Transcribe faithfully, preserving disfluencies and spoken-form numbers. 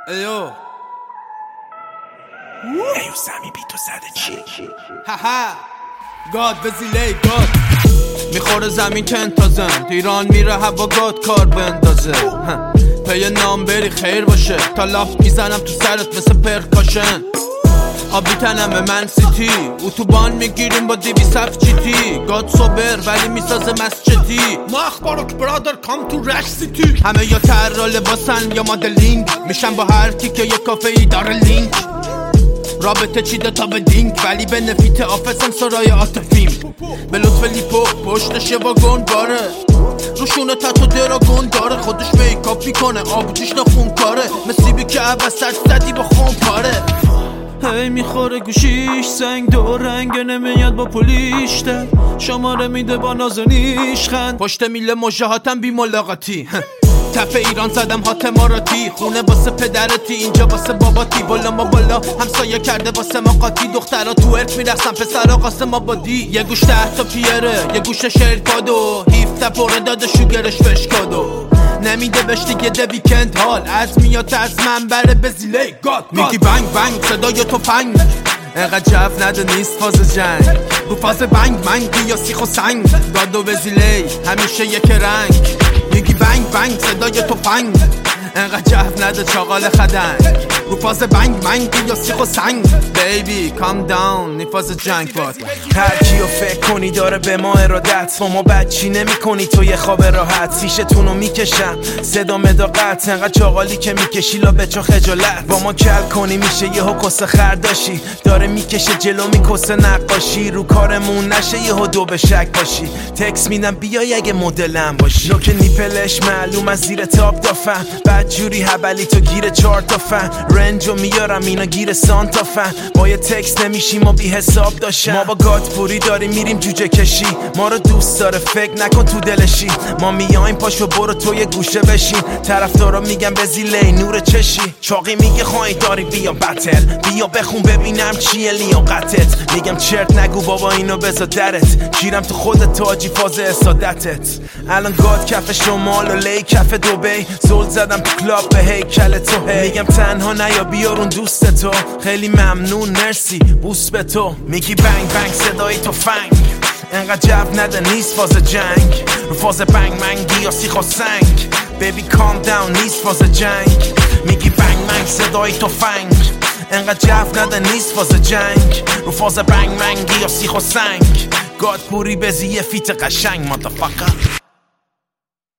ایو ایو سمی بی تو زده چی؟ هاها گاد وزیله گاد میخوره زمین تنتازم ایران میره هوا گاد کار بندازه پی نام بری خیر باشه تا لاف میزنم تو سرت مثل پرکاشن آبی تنم من سیتی اتوبان میگیریم با دیوی صف چیتی گاد صبر ولی میسازه مسجدی ما اخبارک برادر کام تو رش سیتی همه یا تر لباسن یا مدلینگ میشن با هر کی که یه کافه ای داره لینک رابطه چیده تا به دینگ ولی به نفیت آفسم سرای آتفیم به لطف لیپو پشتش یه واگون باره روشونه تاتو دراگون داره خودش میکاپ میکنه آبجیش نخون کاره مسیبی که عوض سرد زدی با خون پاره هی میخوره گوشیش سنگ دو رنگ نمیاد با پولیشته شماره میده با نازنیش خند پشت میله مجاهاتم بی ملاقاتی تف ایران زدم هات ماراتی خونه واسه پدرتی اینجا واسه باباتی بالا ما بالا همسایه کرده واسه ما قاطی دخترها تو ارت میرسن پسرها قاسم آبادی یه گوش ده تا پیره یه گوش شرکادو هیفته پره داده شوگرش فشکادو نمیده بهش دیگه ده ویکند حال از میاد از من بره بزیله گاد میگی بنگ بنگ صدای تفنگ انقدر جو نده نیست فاز جنگ رو فاز بنگ منگ یا سیخ و سنگ گاد و وزیله همیشه یک رنگ میگی بنگ بنگ صدای تفنگ انقدر جو نده چاقال خدنگ رو فاز بنگ منگ یا سیخ و سنگ بیبی کام داون نی فاز جنگ باد هر کیو فکر کنی داره به ما ارادت با ما بچی نمی کنی تو یه خواب راحت سیشتونو میکشم صدا مداقت انقدر چاقالی که میکشی لا بچا خجالت با ما کل کنی میشه یه ها کسه خرداشی داره میکشه جلو میکسه نقاشی رو کارمون نشه یه ها دو به شک باشی تکس میدم بیای اگه مدلم باشی نوک نیپلش معلوم از زیر تاپ دافن بعد جوری هبلی تو گیر چهار تا فن رنجو میارم اینا گیر سانتا فن با یه تکس نمیشیم و بی حساب داشتم ما با گاتپوری داریم میریم جوجه کشی ما رو دوست داره فکر نکن تو دلشی ما میایم پاشو برو تو یه گوشه بشین طرفدارا میگن بزیله نور چشی چاقی میگه خواهی داری بیا بتل بیا بخون ببینم چیه لیاقتت میگم چرت نگو بابا اینو بذار درت گیرم تو خودت تاجی فاز اسادتت الان گاد کف شمال و لی کف دبی زل زدم تو کلاب به هیکل تو هی میگم تنها نیا بیارون دوست تو خیلی ممنون مرسی بوس به تو میگی بنگ بنگ صدای تو فنگ انقدر جو نده نیست فاز جنگ رو فاز بنگ منگی یا سیخ و سنگ بیبی کام داون نیست فاز جنگ میگی بنگ منگ صدای تو فنگ انقدر جو نده نیست فاز جنگ رو فاز بنگ منگی یا سیخ و سنگ گاد پوری بزی یه فیت قشنگ مادرفاکر